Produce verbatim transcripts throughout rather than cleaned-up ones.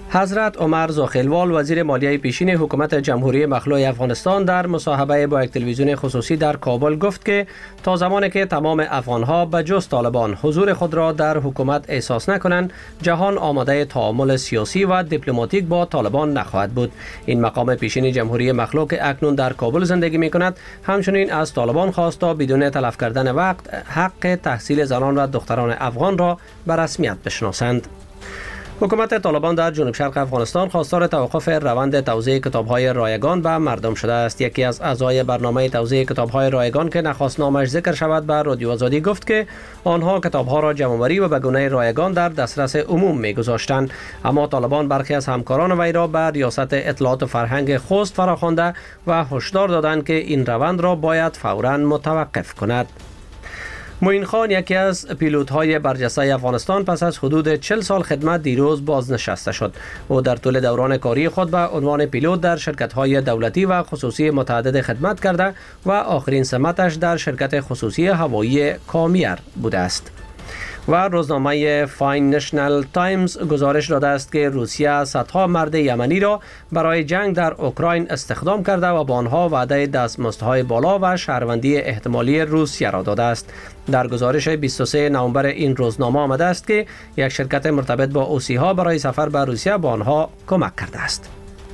حضرت عمر زاخیلوال وزیر مالیه پیشین حکومت جمهوری مخلوع افغانستان در مصاحبه با یک تلویزیون خصوصی در کابل گفت که تا زمانی که تمام افغانها به جز طالبان حضور خود را در حکومت احساس نکنند، جهان آماده تعامل سیاسی و دیپلماتیک با طالبان نخواهد بود. این مقام پیشین جمهوری مخلوع که اکنون در کابل زندگی می کند، همچنین از طالبان خواست تا بدون تلف کردن وقت حق تحصیل زنان و دختران افغان را به رسمیت بشناسند. حکومت طالبان در جنوب شرق افغانستان خواستار توقف روند توزیع کتاب‌های رایگان به مردم شده است. یکی از اعضای برنامه توزیع کتاب‌های رایگان که نخواست نامش ذکر شود به رادیو آزادی گفت که آنها کتاب‌ها را جمع‌آوری و به گونه رایگان در دسترس عموم می‌گذاشتند، اما طالبان برخی از همکاران وی را به ریاست اطلاعات و فرهنگ خوست فراخوانده و هشدار دادند که این روند را باید فوراً متوقف کند. معین خان، یکی از پیلوت‌های برجسته افغانستان، پس از حدود چهل سال خدمت دیروز بازنشسته شد. او در طول دوران کاری خود به عنوان پیلوت در شرکت‌های دولتی و خصوصی متعدد خدمت کرده و آخرین سمتش در شرکت خصوصی هوایی کامیر بوده است. و روزنامه فاین نشنل تایمز گزارش داده است که روسیه صدها مرد یمنی را برای جنگ در اوکراین استخدام کرده و با آنها وعده دستمزدهای بالا و شهروندی احتمالی روسیه را داده است. در گزارش بیست و سوم نوامبر این روزنامه آمده است که یک شرکت مرتبط با اوسی ها برای سفر به روسیه با آنها کمک کرده است.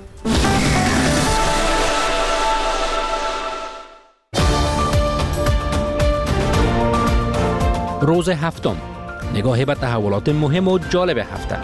روز هفتم، نگاهی به تحولات مهم و جالب هفته.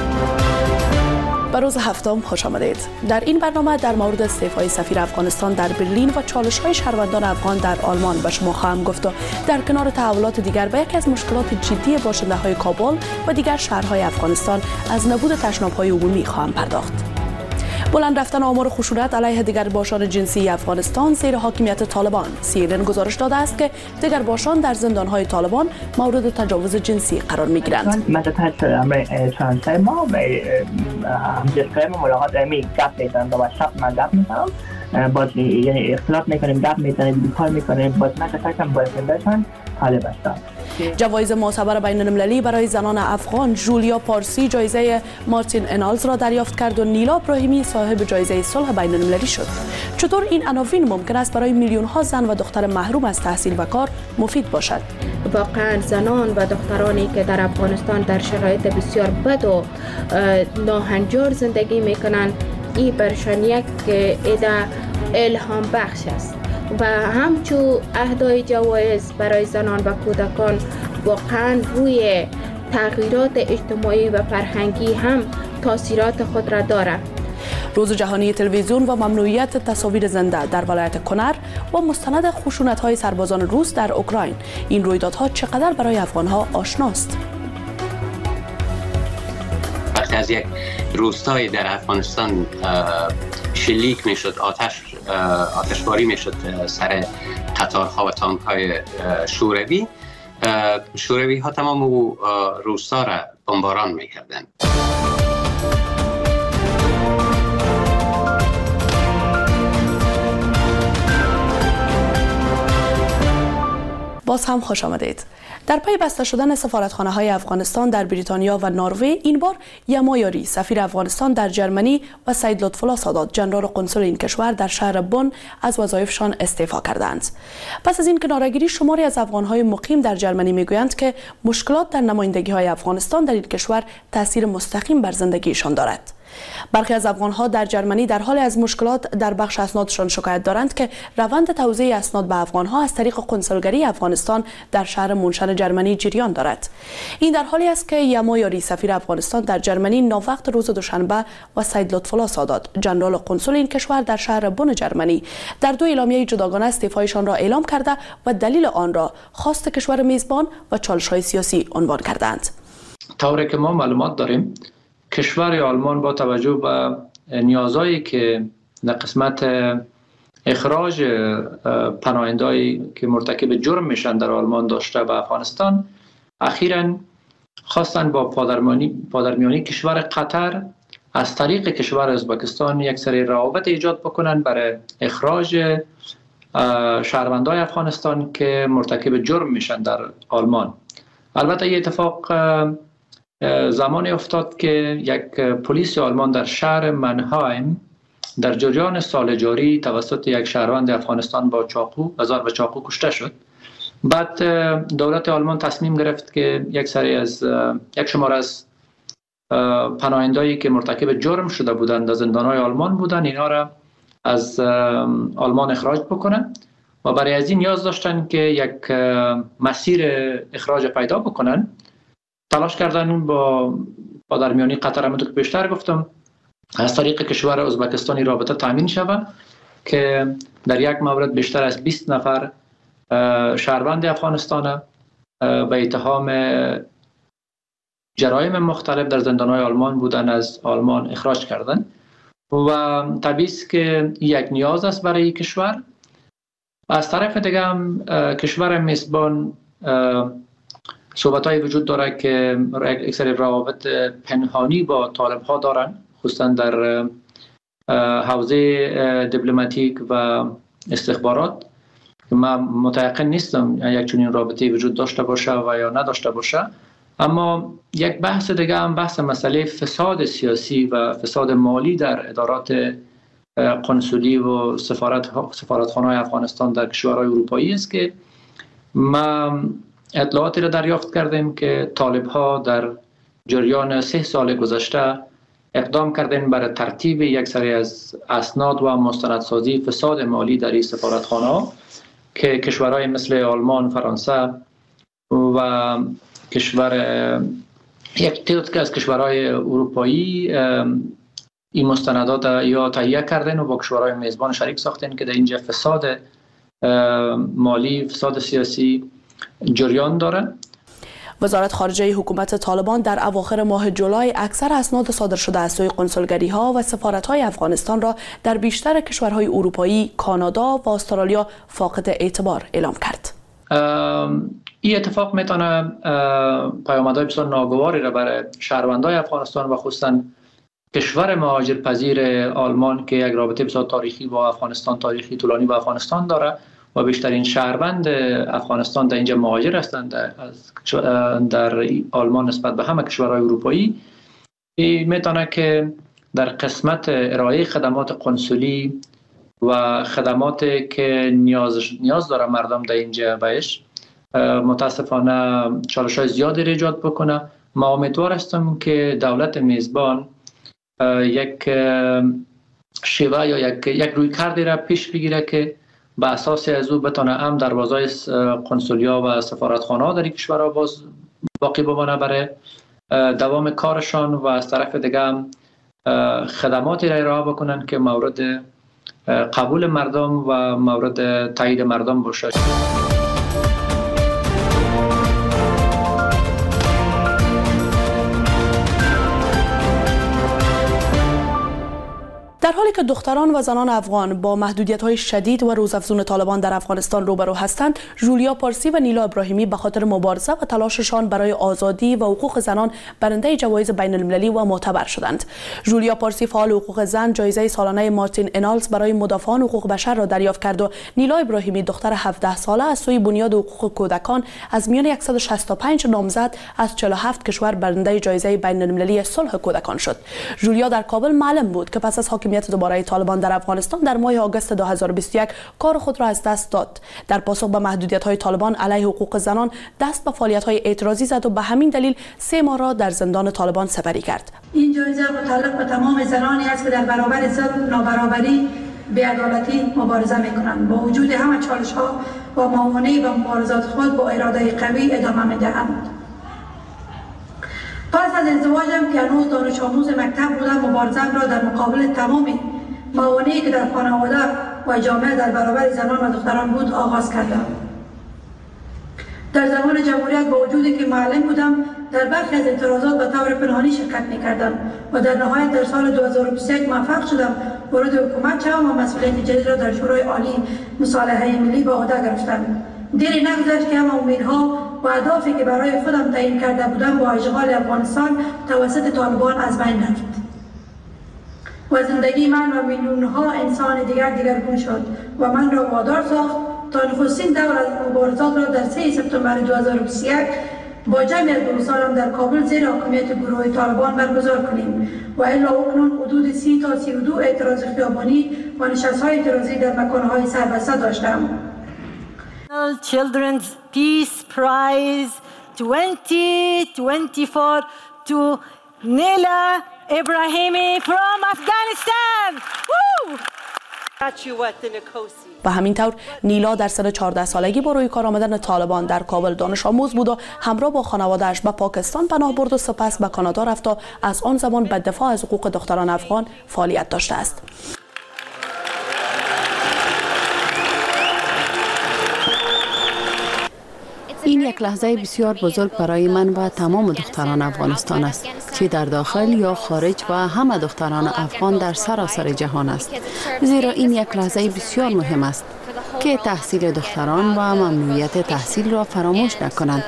به روز هفتم خوش آمدید. در این برنامه در مورد استعفای سفیر افغانستان در برلین و چالش‌های شهروندان افغان در آلمان به شما خواهم گفت و در کنار تحولات دیگر به یکی از مشکلات جدی باشنده‌های کابل و دیگر شهرهای افغانستان از نبود تشناب‌های عمومی خواهم پرداخت. بلند رفتن آمار خشونت علیه دیگرباشان جنسی افغانستان زیر حاکمیت طالبان. سی ان ان گزارش داده است که دیگرباشان در زندان‌های طالبان مورد تجاوز جنسی قرار می‌گیرند. من در تحت امر ترانسفر ما و همجنس‌های ما ملاقات امی گپ می‌زنم و شب من گپ می‌زنم، باز یعنی اختلاف می‌کنیم، گپ می‌زنیم، بیکار می‌کنیم، باز من تکم بایستندشان طالب هستم. جوایز معتبر بین‌المللی برای زنان افغان، جولیا پارسی جایزه مارتین انالز را دریافت کرد و نیلا ابراهیمی صاحب جایزه صلح بین‌المللی شد. چطور این عناوین ممکن است برای میلیون‌ها زن و دختر محروم از تحصیل و کار مفید باشد؟ واقعا زنان و دخترانی که در افغانستان در شرایط بسیار بد و ناهنجار زندگی می‌کنند، این برشان یک ایده الهام بخش است و همچون اهدای جوایز برای زنان و کودکان واقعا روی تغییرات اجتماعی و فرهنگی هم تاثیرات خود را دارد. روز جهانی تلویزیون و ممنوعیت تصاویر زنده در ولایت کنر و مستند خشونت‌های سربازان روس در اوکراین. این رویدادها چقدر برای افغان‌ها آشناست؟ وقتی از یک روستایی در افغانستان شلیک میشد، آتش آتشباری میشد سر قطارها و تانک‌های شوروی، شوروی ها تمام او روستا را بمباران میکردند. باز هم خوش آمدید. در پی بسته شدن سفارتخانه های افغانستان در بریتانیا و نروژ، این بار یما یاری سفیر افغانستان در جرمنی و سید لطف‌الله سادات جنرال قنسل این کشور در شهر بن از وظایفشان استعفا کردند. پس از این کناره‌گیری، شماری از افغان‌های مقیم در جرمنی میگویند که مشکلات در نمایندگی‌های افغانستان در این کشور تاثیر مستقیم بر زندگیشان دارد. برخی از افغان‌ها در جرمنی در حال از مشکلات در بخش اسنادشان شکایت دارند که روند توزیع اسناد به افغان‌ها از طریق کنسولگری افغانستان در شهر مونشن جرمنی جریان دارد. این در حالی است که یما یاری سفیر افغانستان در جرمنی ناوقت روز دوشنبه و سید لطف‌الله سادات جنرال قنسل این کشور در شهر بن جرمنی در دو اعلامیه جداگانه استعفایشان را اعلام کرده و دلیل آن را خواست کشور میزبان و چالش‌های سیاسی عنوان کردند. طوری که ما معلومات داریم، کشور آلمان با توجه به نیازهایی که در قسمت اخراج پناهنده‌ای که مرتکب جرم میشن در آلمان داشته به افغانستان، اخیراً خواستن با پادرمیانی پادرمیانی کشور قطر از طریق کشور ازبکستان یک سری روابط ایجاد بکنن برای اخراج شهروندان افغانستان که مرتکب جرم میشن در آلمان. البته این اتفاق زمانی افتاد که یک پلیس آلمان در شهر منهایم در جریان سال جاری توسط یک شهروند افغانستان با چاقو ازار به چاقو کشته شد. بعد دولت آلمان تصمیم گرفت که یک سری از یک شمار از پناهنده‌ای که مرتکب جرم شده بودند در زندان‌های آلمان بودند اینا را از آلمان اخراج بکنن و برای از این نیاز داشتن که یک مسیر اخراج پیدا بکنن. تلاش کردن با با درمیانی قطر، همونطور که پیشتر گفتم، از طریق کشور ازبکستانی رابطه تامین شود که در یک مورد بیشتر از بیست نفر شهروند افغانستان به اتهام جرایم مختلف در زندان‌های آلمان بودن از آلمان اخراج کردن و طبیعی است که یک نیاز است برای کشور. از طرف دیگه هم کشور میزبان صحبت‌های وجود داره که یک سری روابط پنهانی با طالب‌ها دارن، خصوصا در حوزه دیپلماتیک و استخبارات. من متيقن نیستم یک چنین رابطه‌ای وجود داشته باشه و یا نداشته باشه، اما یک بحث دیگه هم بحث مسئله فساد سیاسی و فساد مالی در ادارات قنسولی و سفارت سفارتخانه‌های افغانستان در کشورهای اروپایی است که ما اطلاعاتی را دریافت کردیم که طالب‌ها در جریان سه سال گذشته اقدام کردن برای ترتیب یک سری از اسناد و مستندسازی فساد مالی در این سفارتخانه‌ها که کشورهای مثل آلمان، فرانسه و کشور یک تعداد از کشورهای اروپایی این مستندات یا تهیه کردن و با کشورهای میزبان شریک ساختن که در اینجا فساد مالی، فساد سیاسی جریان داره. وزارت خارجه حکومت طالبان در اواخر ماه جولای اکثر اسناد صادر شده از سوی قنسولگری‌ها و سفارت‌های افغانستان را در بیشتر کشورهای اروپایی، کانادا و استرالیا فاقد اعتبار اعلام کرد. این اتفاق میتونه پیامدهای بسیار ناگواری را برای شهروندان افغانستان و خصوصا کشور مهاجرپذیر آلمان که یک رابطه بسیار تاریخی با افغانستان، تاریخی طولانی با افغانستان داره و بیشترین شهروند افغانستان در اینجا مهاجر هستند در, در آلمان نسبت به همه کشورهای اروپایی. این میتونه که در قسمت ارائه خدمات قنسولی و خدماتی که نیاز نیاز داره مردم در اینجا بهش متاسفانه چالش‌های زیادی ایجاد بکنه. ما امیدوار هستم که دولت میزبان یک شیوه یا یک یک رویکردی را پیش بگیره که به اساس از او بتونه هم دروازهای قنسولیا و سفارتخانه‌ها در این کشورها باز باقی بمانه برای دوام کارشان و از طرف دیگه هم خدماتی را ارائه بکنن که مورد قبول مردم و مورد تایید مردم باشه. در حالی که دختران و زنان افغان با محدودیت‌های شدید و روزافزون طالبان در افغانستان روبرو هستند، جولیا پارسی و نیلا ابراهیمی به خاطر مبارزه و تلاششان برای آزادی و حقوق زنان برنده جوایز بین المللی و معتبر شدند. جولیا پارسی فعال حقوق زن جایزه سالانه مارتین انالز برای مدافعان حقوق بشر را دریافت کرد و نیلا ابراهیمی دختر هفده ساله از سوی بنیاد حقوق کودکان از میان صد و شصت و پنج نامزد از چهل و هفت کشور برنده جایزه بین المللی صلح کودکان شد. جولیا در کابل معلم بود که پس از حاکمیت دوباره طالبان در افغانستان در ماه آگوست دو هزار و بیست و یک کار خود را از دست داد. در پاسخ به محدودیت‌های طالبان علیه حقوق زنان دست به فعالیت‌های اعتراضی زد و به همین دلیل سه ماه را در زندان طالبان سپری کرد. این جایزه متعلق به تمام زنانی است که در برابر ظلم، نابرابری، بی‌عدالتی مبارزه می‌کنند. با وجود همه چالش‌ها و موانع و مبارزات خود با اراده قوی ادامه می‌دهند. پس از ازدواجم که هنوز دانش آموز مکتب بودم، مبارزم را در مقابل تمام موانعی که در خانواده و جامعه در برابر زنان و دختران بود آغاز کردم. در زمان جمهوریت با وجودی که معلم بودم در برخی از اعتراضات به طور پنهانی شرکت می‌کردم و در نهایت در سال دو هزار و بیست و یک موفق شدم وارد حکومت شوم و مسئولیت جدید را در شورای عالی مصالحه ملی به عهده گرفتم. دیری نگذشت که همه امیدها و اهدافی که برای خودم تعیین کرده بودم با اشغال افغانستان توسط طالبان از بین رفت و زندگی من و میلیون‌ها انسان دیگر دیگرگون شد و من را وادار ساخت تا نخستین دور از مبارزات را در سه سپتامبر دو هزار و بیست و یک با جمع دوستانم در کابل زیر حاکمیت گروه طالبان برگزار کنیم و الا اکنون حدود سی تا سی و دو اعتراض خیابانی و نشست‌های اعتراضی در مکان‌های سربسته داشتم. Children's Peace Prize twenty twenty-four to Nila Ibrahimi from Afghanistan. Woo! و همین طور نیلا در سن چهارده سالگی با روی کار آمدن طالبان در کابل دانش آموز بود و همراه با خانواده‌اش به پاکستان پناه برد و سپس به کانادا رفت و از آن زمان به دفاع از حقوق دختران افغان فعالیت داشته است. این یک لحظه بسیار بزرگ برای من و تمام دختران افغانستان است، چه در داخل یا خارج و همه دختران افغان در سراسر جهان است، زیرا این یک لحظه بسیار مهم است که تحصیل دختران و ممنوعیت تحصیل را فراموش نکنند.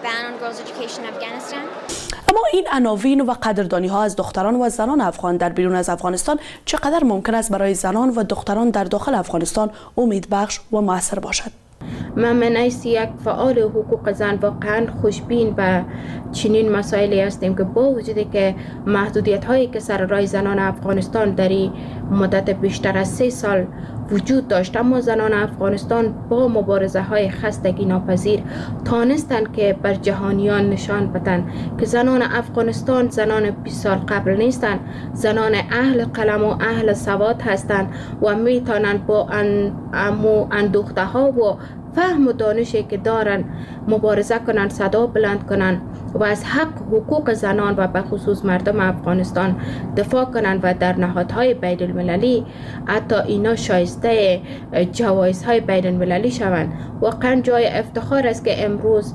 اما این عناوین و قدردانی ها از دختران و زنان افغان در بیرون از افغانستان چقدر ممکن است برای زنان و دختران در داخل افغانستان امیدبخش و موثر باشد؟ من من ایسی یک فعال حقوق زن واقعا خوشبین به چنین مسائلی هستیم که با وجودی که محدودیت هایی که سر راه زنان افغانستان در مدت بیشتر از سه سال وجود داشت، اما زنان افغانستان با مبارزه های خستگی ناپذیر تانستند که بر جهانیان نشان بدن که زنان افغانستان زنان بیست سال قبل نیستند، زنان اهل قلم و اهل سواد هستند و میتونند با امو اندوخته ها و فهم و دانشی که دارن مبارزه کنن، صدا بلند کنن و از حق حقوق زنان و به خصوص مردم افغانستان دفاع کنن و در نهادهای بین المللی حتی اینا شایسته جوایزهای بین المللی شوند. واقعا جای افتخار است که امروز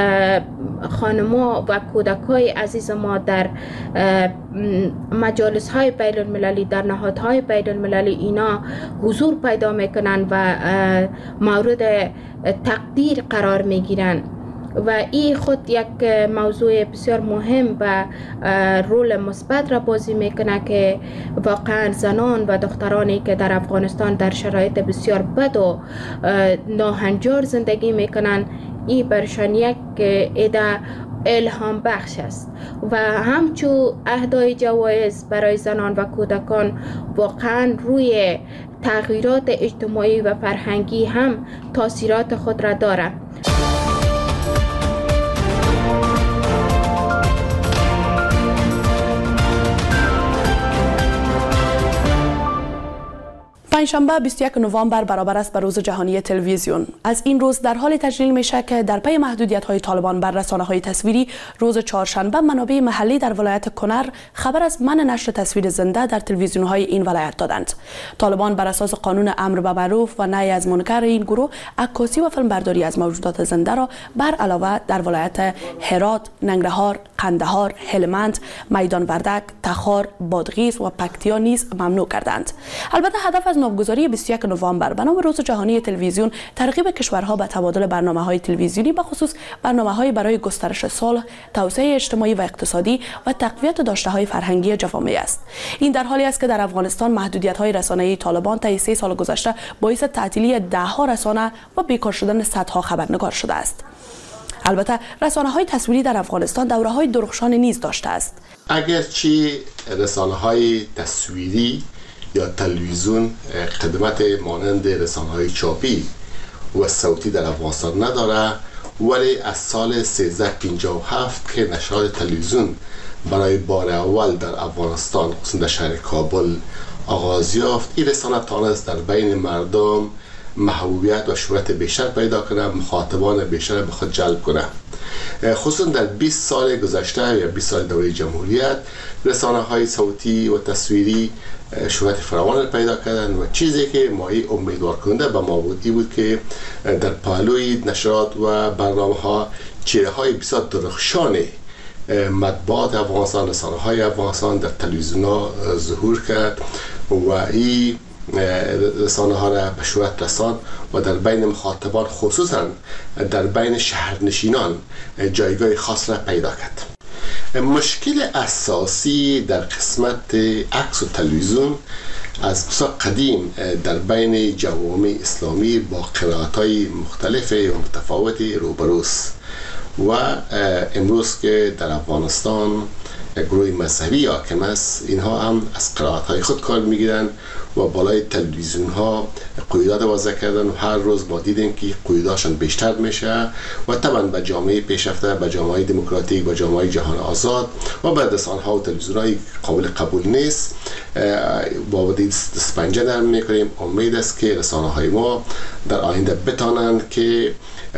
خانما و کودکای عزیز ما در مجالس های بین المللی، در نهادهای بین المللی اینا حضور پیدا میکنن و مورد تقدیر قرار میگیرن و این خود یک موضوع بسیار مهم و رول مثبت را بازی میکنه که واقعا زنان و دخترانی که در افغانستان در شرایط بسیار بد و ناهنجار زندگی میکنن، این برشان یک ایده الهام بخش است و همچون اهدای جوایز برای زنان و کودکان واقعا روی تغییرات اجتماعی و فرهنگی هم تاثیرات خود را دارد. پنجشنبه بیست و یک نوامبر برابر است به روز جهانی تلویزیون. از این روز در حال تجلیل میشه که در پی محدودیت‌های طالبان بر رسانه‌های تصویری، روز چهارشنبه منابع محلی در ولایت کنر خبر از منع نشر تصویر زنده در تلویزیون‌های این ولایت دادند. طالبان بر اساس قانون امر به معروف و نهی از منکر این گروه عکاسی و فیلمبرداری از موجودات زنده را بر علاوه در ولایت هرات، ننگرهار، قندهار، هلمند، میدان وردک، تخار، بادغیس و پکتیا نیز ممنوع کردند. البته هدف از نامگذاری بیست و یک نوامبر به نام روز جهانی تلویزیون ترغیب کشورها به تبادل برنامه‌های تلویزیونی، به خصوص برنامه‌های برای گسترش صلح، توسعه اجتماعی و اقتصادی و تقویت داشته‌های فرهنگی جوامع است. این در حالی است که در افغانستان محدودیت‌های رسانه‌ای طالبان طی سه سال گذشته باعث تعطیلی ده‌ها رسانه و بیکار شدن صدها خبرنگار شده است. البته رسانه‌های تصویری در افغانستان دوره‌های درخشان نیز داشته است. اگرچه رسانه‌های تصویری یا تلویزیون خدمت مانند رسانه‌های چاپی و صوتی در افغانستان نداره، ولی از سال سیزده پنجاه و هفت که نشرات تلویزیون برای بار اول در افغانستان خصوصا در شهر کابل آغاز یافت، این رسانه تانست در بین مردم محبوبیت و شهرت بیشتر پیدا کنه، مخاطبان بیشتر به خود جلب کنه. خصوصا در بیست سال گذشته یا بیست سال دوره جمهوریت رسانه‌های صوتی و تصویری شهرت فراوان پیدا کردن و چیزی که مایه امیدوار کننده به ما بود این بود که در پهلوی نشرات و برنامه‌ها چهره‌های بسیار درخشان مطبوعات افغانستان، رسانه‌های افغانستان در تلویزیون‌ها ظهور کرد و این رسانه ها را به شهرت رساند و در بین مخاطبان خصوصا در بین شهرنشینان جایگاه خاص را پیدا کرد. مشکل اساسی در قسمت عکس و تلویزیون از بسیار قدیم در بین جوامع اسلامی با قرائت‌های مختلف و متفاوت روبروست و امروز که در افغانستان گروه مذهبی حاکم است، اینها هم از قرائت های خود کار میگیرن و بالای تلویزیون ها قیودات وضع کردن و هر روز ما دیدیم که قیوداتشان بیشتر میشه و طبعا به جامعه پیشرفته، به جامعه دموکراتیک، به جامعه جهان آزاد و به رسانه ها و تلویزیون های قابل قبول نیست با دست پنجه نرم میکنیم. امید است که رسانه های ما در آینده بتانند که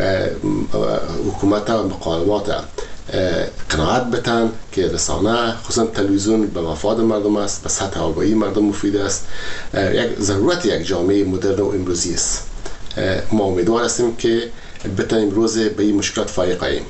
حکومت و مقامات قناعت بتن که رسانه خصوصا تلویزیون به مفاد مردم است، به سطح آگاهی مردم مفید است، یک ضرورت یک جامعه مدرن و امروزی است. ما امیدوار هستیم که بتانیم روز به این مشکلات فائق آییم.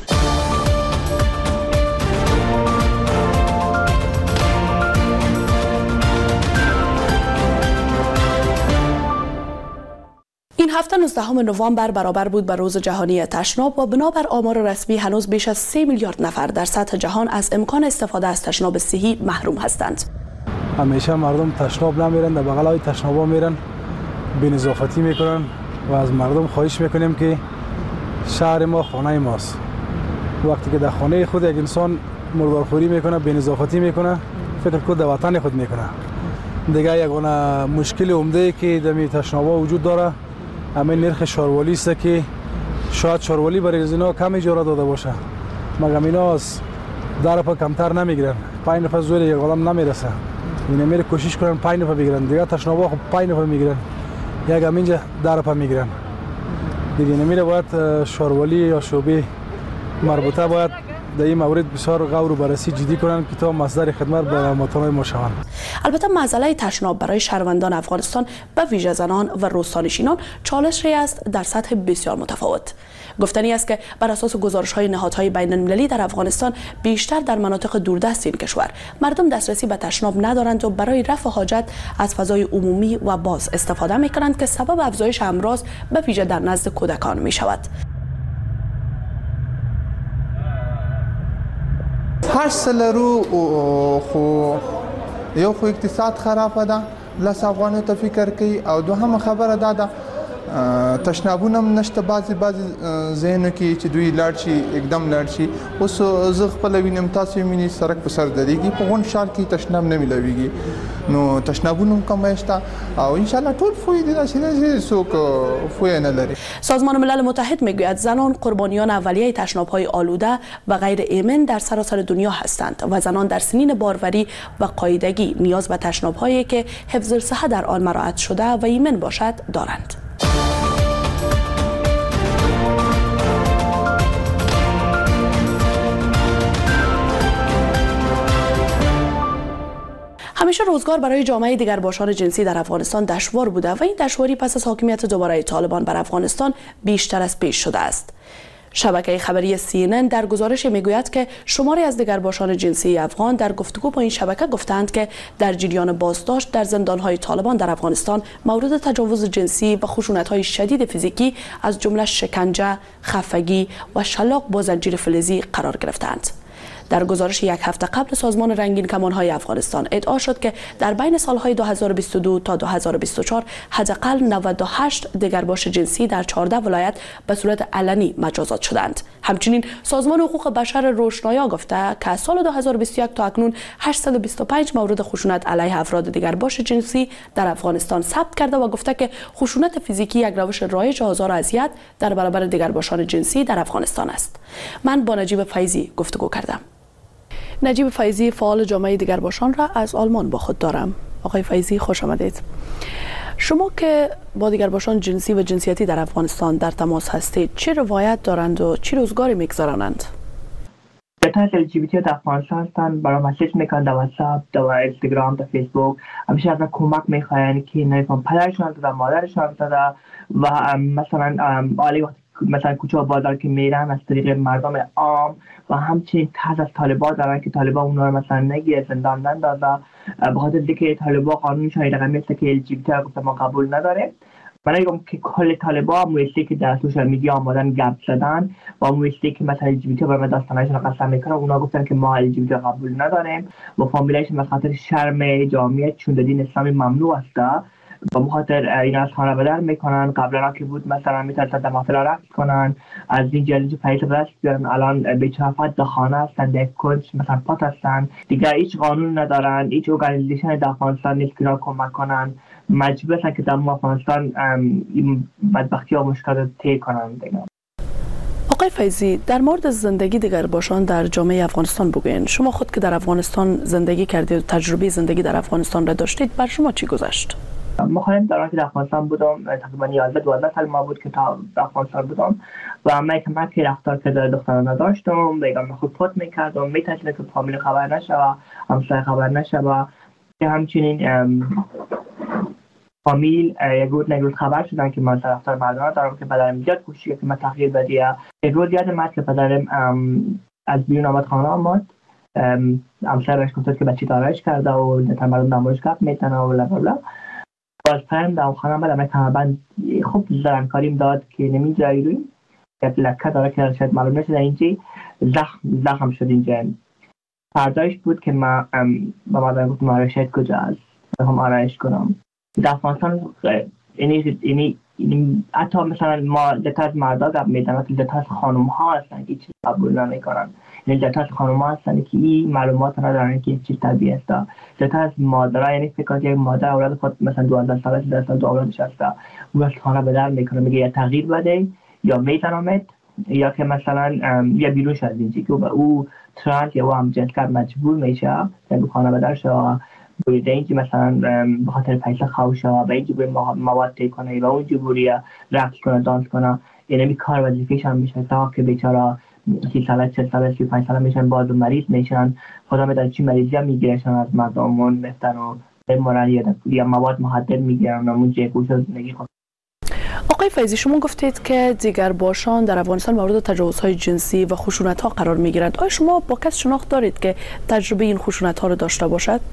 این هفته نوزدهم نوامبر برابر بود به روز جهانی تشناب و بنابر آمار رسمی هنوز بیش از سه میلیارد نفر در سطح جهان از امکان استفاده از تشناب صحی محروم هستند. همیشه مردم تشناب نمیرن، در بغل های تشنابا میرن، بی‌نظافتی میکنن و از مردم خواهش میکنیم که شهر ما خانه ماست. وقتی که در خانه خود یک انسان مردارخوری میکنه، بی‌نظافتی میکنه، فکر کنه در وطن خود میکنه. دیگه یک مشکل عمده که در تشنابا وجود داره همین نرخ شاروالی است که شاید شاروالی برای از اینا کم اجاره داده باشه، مگر اینا از در پا کمتر نمیگیرن، پنج نفر زور یک آدم نمیرسه، اینا میره کوشش کنن پنج نفر بگیرن، دیگه تشنابا خب پنج نفر میگیرن، یک همینجا در پا میگیرن. دیگه نمیره باید شاروالی یا شعبه مربوطه باید در این مورد بسیار غور و بررسی جدی کنند که تا مصدر خدمت به مطالب ما شوند. البته مسئله تشناب برای شهروندان افغانستان به ویژه زنان و روستانشینان چالشی است در سطح بسیار متفاوت. گفتنی است که بر اساس گزارش‌های نهادهای بین‌المللی در افغانستان بیشتر در مناطق دوردست این کشور مردم دسترسی به تشناب ندارند و برای رفع حاجت از فضای عمومی و باز استفاده می‌کنند که سبب افزایش امراض به ویژه در نزد کودکان می‌شود. هر سل رو خو یو خو اقتصاد خراب ده، لس افغانو ته فکر کوي او دوهم خبره دا ده تشنابونه نشته بعضی بعضی ذهنو کې چې دوی لاړ شي एकदम لاړ شي. اوس زه خپل وینم تاسو مینی سرک په سر درېږي په غون شهر کې تشناب نه ملويږي، نو تشنابونه کم شته او ان شاء الله ټول فوی دي چې څوک فوی نه لري. سازمان ملل متحد میگوید زنان قربانیان اولیه تشناب‌های آلوده و غیر ایمن در سراسر دنیا هستند و زنان در سنین باروری و قاعدگی نیاز به تشناب‌هایی که حفظ صحت در آن مراعات شده و ایمن باشد دارند. همیشه روزگار برای جامعه دگرباشان جنسی در افغانستان دشوار بوده و این دشواری پس از حاکمیت دوباره طالبان بر افغانستان بیشتر از پیش شده است. شبکه خبری سی ان ان در گزارش میگوید که شماری از دگرباشان جنسی افغان در گفتگو با این شبکه گفتند که در جریان بازداشت در زندانهای طالبان در افغانستان مورد تجاوز جنسی و خشونت‌های شدید فیزیکی از جمله شکنجه، خفگی و شلاق با زنجیر فلزی قرار گرفتند. در گزارش یک هفته قبل سازمان رنگین کمان‌های افغانستان ادعا شد که در بین سالهای دو هزار و بیست و دو تا دو هزار و بیست و چهار حداقل نود و هشت دگرباش جنسی در چهارده ولایت به صورت علنی مجازات شدند. همچنین سازمان حقوق بشر روشنایا گفته که از سال دو هزار و بیست و یک تا اکنون هشتصد و بیست و پنج مورد خشونت علیه افراد دگرباش جنسی در افغانستان ثبت کرده و گفته که خشونت فیزیکی یک روش رایج آزار و اذیت در برابر دگرباشان جنسی در افغانستان است. من با نجیب فیضی گفتگو کردم. نجیب فیضی فعال جامعه دگرباشان را از آلمان با خود دارم. آقای فیضی خوش آمدید. شما که با دگرباشان جنسی و جنسیتی در افغانستان در تماس هستید، چه روایت دارند و چه روزگاری میگذرانند؟ بهتر ال جی بی تی در افغانستان هستند، برای مسیج میکنند در واتساپ، در اینستاگرام، در فیسبوک، همیشه از کمک میخواهند که نمیفهم پدرشان و مادرشان داده و مثلا عالی وقتی مثلا کوچه و بازار که میرن از طریق مردم عام و همچنین تحت از طالبان دارن که طالبان اونا رو مثلا نگیره زندان نندازه به خاطر اینکه طالبان قانونشون رقمی است که ال جی بی تی رو گفته ما قبول نداره. من میگم که کل طالبان مویستی که در سوشال میدیا آمدن گپ زدن و مویستی که مثلا ال جی بی تی برای داستانشون قسم میکنن، اونا گفتن که ما ال جی بی تی قبول نداریم و فامیلایشون به خاطر شرم جامعه چون دین اسلامی ممنوع است با مخاطر این از خانه بدر میکنن. قبلا که بود مثلا میتونن دماغ را رفت کنن از این جلوی پیت برست بیارن، الان به چهافت دخانه هستن، در کنج مثلا پات هستن دیگر، هیچ قانون ندارن، هیچ ارگانیزیشن در افغانستان نیست که را کمک کنن، مجبور هستن که در افغانستان این بدبختی ها مشکل طی کنن دیگر. آقای فیضی، در مورد زندگی دیگر باشان در جامعه افغانستان بگوین. شما خود که در افغانستان زندگی کردید و تجربه زندگی در افغانستان را داشتید، بر شما چی گذشت؟ مخالف دوران که در افغانستان بودم تقریبا یازده دوازده سال ما بود که تا افغانستان بودم و من که من که رفتار که در دختران نداشتم، بگم خود پوت میکردم، میتونستم که فامیل خبر نشه و همسایه خبر نشه و همچنین فامیل یک روز یک روز خبر شدن که من طرفدار مردانه دارم که پدرم زیاد کوشید که من تغییر بدیم. یک روز یادم اومد که پدرم از بیرون آمد خانه آمد، همسرش گفت که بچه دارایش کرده و مردم نمایش گپ میتنه و بلا بلا. باز فرم در خانه آمد، من کمربند خوب زرنکاریم داد که نمی جایی روی یک لکه داره که شاید معلوم نشده اینجا زخم زخم شد اینجا. فردایش بود که من با مردم گفتم آرایشت کجا است، هم آرایش کنم. در افغانستان اینی اینی اینی حتی مثلا ما دتا از مردا گپ میدن، دتا از خانم ها هستن که چیز قبول نمیکنن، یعنی دتا از خانم ها هستن که این معلومات ندارن که چیز طبیعی است. دتا از مادرها، یعنی فکر کنید یک مادر اولاد خود مثلا دوازده ساله سیزده سال دو اولادش هست، او از خانه به در میکنه، میگه یا تغییر بده یا میتونمت یا که مثلا یا بیرون شد اینجا که او ترانس یا هم جنسگرد مجبور میشه که خانه به در شه بوده اینجا مثلا به خاطر پیسه خوشه و به اینجا باید مواد تی کنه و اونجا بوری رقص کنه دانس کنه، یعنی کار وظیفه‌ش هم میشه تا که بیچاره سی ساله چهل ساله سی و پنج ساله میشن باز مریض میشن، خدا میدونه چی مریضی هم میگیرشن از مردمون میفتن و بمرن یا مواد مخدر میگیرن و اونجا گوش زندگی خود. آقای فیضی، شما گفتید که دیگر باشان در افغانستان مورد تجاوزهای جنسی و خشونت‌ها قرار میگیرند. آیا شما با کس شناخت دارید که تجربه این خشونت‌ها رو داشته باشد؟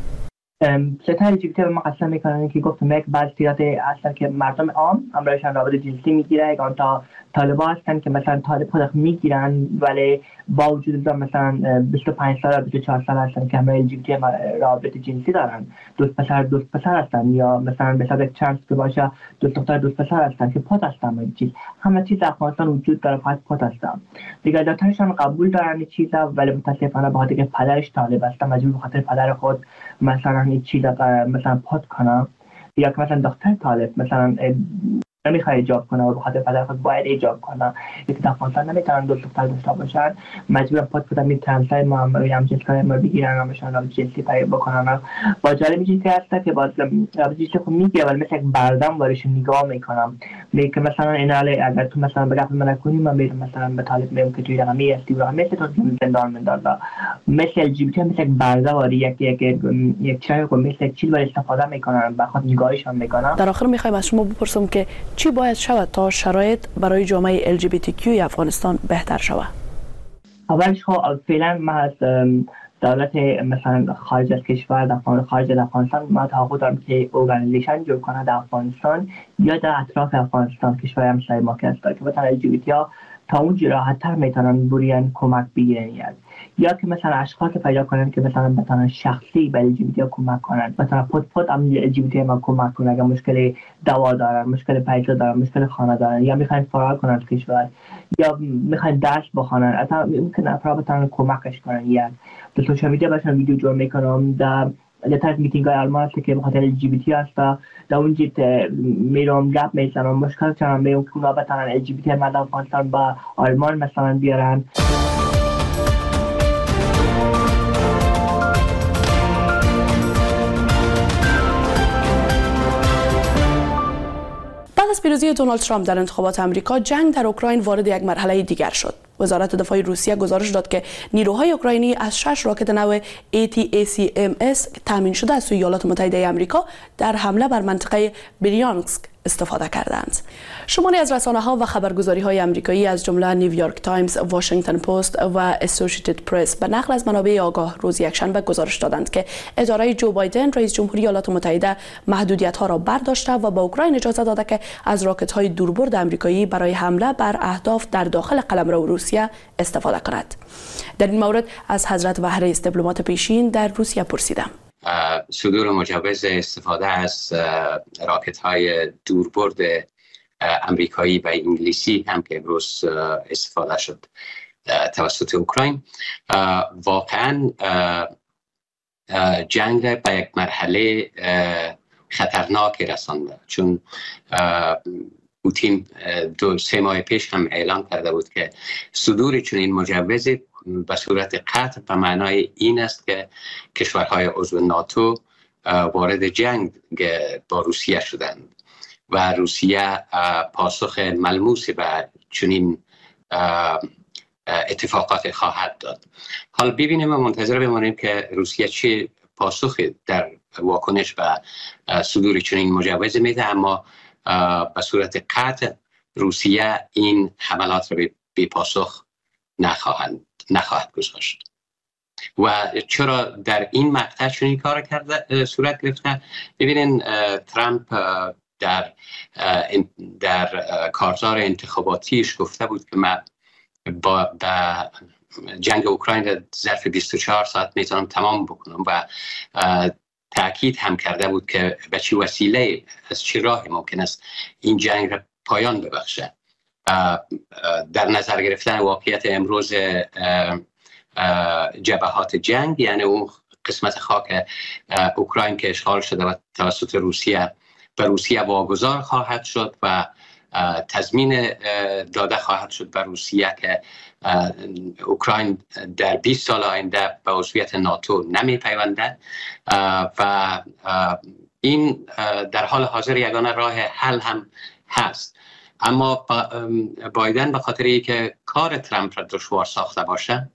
ستاره جیبیتی به ما قسم میکنن که گفتم یک بعض صورت هستن که مردم عام همراهشان رابطه جنسی میگیره، یک آن طالبا هستن که مثلا طالب خود میگیرن ولی با وجود مثلا بیست و پنج سال بیست و چهار سال هستن که همراه جیبیتی رابطه جنسی دارن، دوست پسر دوست پسر هستن یا مثلا مثلا یک چانس که باشه دوست دختر دوست پسر هستن که پات هستن. این چیز همه چیز در افغانستان وجود داره، فقط پات هستن دیگه. دکترشان قبول دارن این چیزا ولی متاسفانه به خاطر که پدرش طالب است مجبور به خاطر پدر خود مثلا این چیزا مثلا پات کنه، یا که مثلا دکتر طالب مثلا نمیخواد ایجاب کنه و به خاطر پدر خود باید ایجاب کنه، یکی در افغانستان نمیتونن دو دختر داشته باشن، مجبور پات بدن می ترنسای ما هم جنسکاری ما بگیرن و بشن رابطه جنسی پای بکنن. با جالب این چیزی هست که باز رابطه جنسی خود میگیره ولی مثل یک بردم وارش نگاه میکنم، میگه مثلا این حاله اگر تو مثلا بگم من کنی من میرم مثلا به طالب میگم که توی رقمی هستی و مثل تو زندان مندازه، مثل ال جی بی تی مثل یک برده واری یک یک یک چای کو مثل چیز ولی استفاده میکنن و خود نگاهشون میکنن. در آخر میخوایم از شما بپرسم که چی باید شود تا شرایط برای جامعه ال جی بی تی کیو افغانستان بهتر شود؟ اولش خب فعلا ما از دولت مثلا خارج از کشور در خارج از افغانستان ما توقع دارم که ارگانیزیشن جور کنه در افغانستان یا در اطراف افغانستان کشور همسایه ما که هست که بتونه ال جی بی تی ها تا اونجا راحت‌تر میتونن برین کمک بگیرن، یا که مثلا اشخاص پیدا کنن که مثلا بتونن شخصی به ال جی بی تی ها کمک کنن، مثلا پوت پوت هم ال جی بی تی ما کمک کنن اگر مشکل دوا دارن، مشکل پیسه دارن، مشکل خانه دارن یا میخواین فرار کنن از کشور یا میخواین درس بخونن، اصلا ممکن افراد بتونن کمکش کنن. یا تو سوشال میدیا باشن ویدیو جور میکنم در در میتینگ های آلمان هست که بخاطر ال جی بی تی هست در اونجا میرم گپ میزنم مشکل چنان میرم که اونا بتونن ال جی بی تی مردم افغانستان با آلمان مثلا بیارن. بعد از پیروزی دونالد ترامپ در انتخابات آمریکا، جنگ در اوکراین وارد یک مرحله دیگر شد. وزارت دفاع روسیه گزارش داد که نیروهای اوکراینی از شش راکت نو ای تی ای سی ام اس تامین شده از سوی ایالات متحده آمریکا در حمله بر منطقه بریانسک استفاده کردند. شماری از رسانه‌ها و خبرگزاری‌های آمریکایی از جمله نیویورک تایمز، واشنگتن پست و اسوسییتد پرس به نقل از منابع آگاه روز یکشنبه گزارش دادند که اداره جو بایدن رئیس جمهوری ایالات متحده محدودیت‌ها را برداشته و با اوکراین اجازه داده که از راکت‌های دوربرد آمریکایی برای حمله بر اهداف در داخل قلمرو روسیه استفاده کند. در این مورد از حضرت وهره دیپلمات پیشین در روسیه پرسیدم. صدور مجوز استفاده از راکت های دوربرد امریکایی و انگلیسی هم که امروز استفاده شد توسط اوکراین واقعا جنگ را به یک مرحله خطرناکی رسانده، چون پوتین دو سه ماه پیش هم اعلام کرده بود که صدور چنین مجوزی به صورت قطع به معنای این است که کشورهای عضو ناتو وارد جنگ با روسیه شدند و روسیه پاسخ ملموسی به چنین اتفاقات خواهد داد. حالا ببینیم و منتظر بمانیم که روسیه چه پاسخی در واکنش به صدور چنین مجوز میده، اما به صورت قطع روسیه این حملات را بی پاسخ نخواهند نخواهد گذاشت. و چرا در این مقطع چنین کار کرده صورت گرفته؟ ببینین ترامپ در در کارزار انتخاباتیش گفته بود که من با, با جنگ اوکراین در ظرف بیست و چهار ساعت میتونم تمام بکنم و تأکید هم کرده بود که به چه وسیله از چه راهی ممکن است این جنگ را پایان ببخشه. در نظر گرفتن واقعیت امروز جبهات جنگ، یعنی اون قسمت خاک اوکراین که اشغال شده و توسط روسیه به روسیه واگذار خواهد شد و تضمین داده خواهد شد به روسیه که اوکراین در بیست سال آینده به عضویت ناتو نمی پیونده و این در حال حاضر یگانه راه حل هم هست. اما بایدن به خاطر اینکه کار ترامپ را دشوار ساخته باشه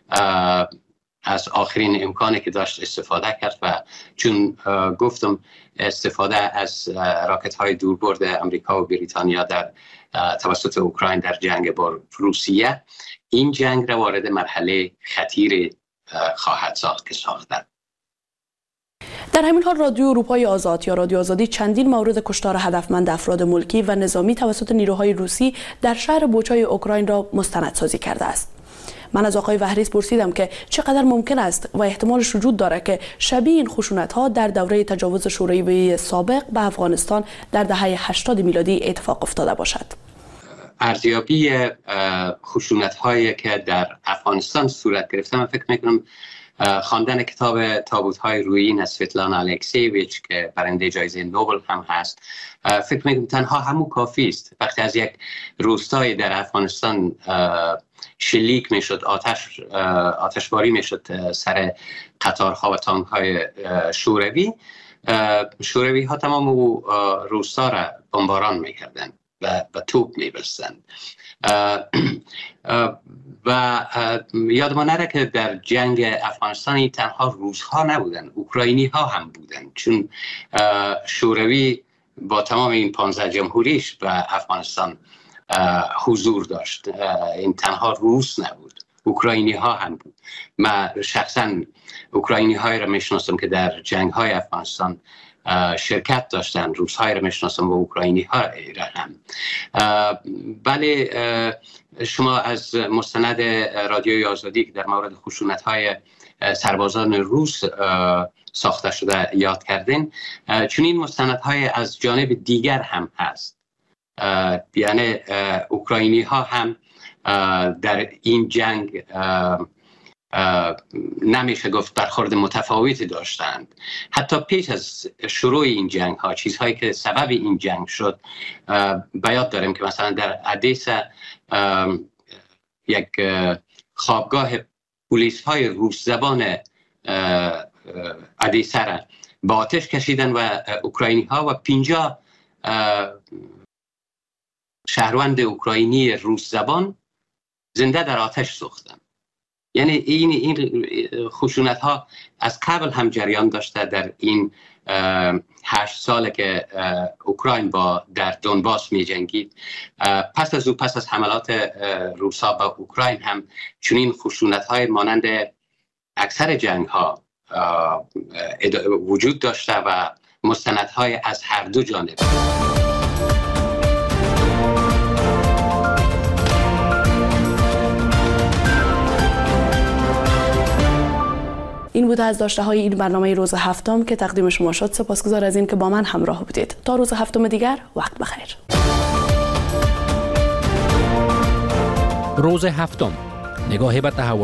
از آخرین امکانی که داشت استفاده کرد و چون گفتم استفاده از راکت های دوربرد امریکا و بریتانیا در توسط اوکراین در جنگ با روسیه این جنگ را وارد مرحله خطیر خواهد ساخت که ساختن. در همین حال رادیو اروپای آزاد یا رادیو آزادی چندین مورد کشتار هدفمند افراد ملکی و نظامی توسط نیروهای روسی در شهر بوچای اوکراین را مستندسازی کرده است. من از آقای وهریس پرسیدم که چقدر ممکن است و احتمالش وجود داره که شبیه این خشونت‌ها در دوره تجاوز شوروی سابق به افغانستان در دهه هشتاد میلادی اتفاق افتاده باشد. ارزیابی خشونت‌هایی که در افغانستان صورت گرفته، من فکر می‌کنم خواندن کتاب تابوت‌های رویین از سویتلانا الکسیویچ که برنده جایزه نوبل هم هست، فکر می‌کنم تنها همون کافی است. وقتی از یک روستای در افغانستان شلیک میشد، آتش آتشباری میشد سر قطارها و تانک‌های شوروی، شوروی ها تمام او روستا را بمباران میکردند و به توپ میبستند. و یادمان نره که در جنگ افغانستان تنها روس ها نبودن، اوکراینی ها هم بودن، چون شوروی با تمام این پانزده جمهوریش به افغانستان حضور داشت. این تنها روس نبود، اوکراینی ها هم بود. من شخصا اوکراینی های را میشناسم که در جنگ های افغانستان شرکت داشتن، روس های را میشناسم و اوکراینی ها را هم. بله، شما از مستند رادیوی آزادی که در مورد خشونت های سربازان روس ساخته شده یاد کردین، چون این مستند های از جانب دیگر هم هست. یعنی اوکراینی ها هم در این جنگ نمیشه گفت برخورد متفاوتی داشتند. حتی پیش از شروع این جنگ ها، چیزهایی که سبب این جنگ شد، بیاد داریم که مثلا در ادیسا یک خوابگاه پلیس های روس زبان ادیسا را با آتش کشیدن و اوکراینی ها و پنجاه شهروند اوکراینی روس زبان زنده در آتش سوختن. یعنی این این خشونت ها از قبل هم جریان داشته در این هشت ساله که اوکراین با در دونباس می جنگید. پس از او پس از حملات روسا به اوکراین هم چنین خشونت های مانند اکثر جنگ ها وجود داشته و مستند های از هر دو جانب. این بود بوده از داشته های این برنامه روز هفتم که تقدیم شما شد. سپاسگزار از این که با من همراه بودید. تا روز هفتم دیگر وقت بخیر. روز هفتم، نگاهی به تحول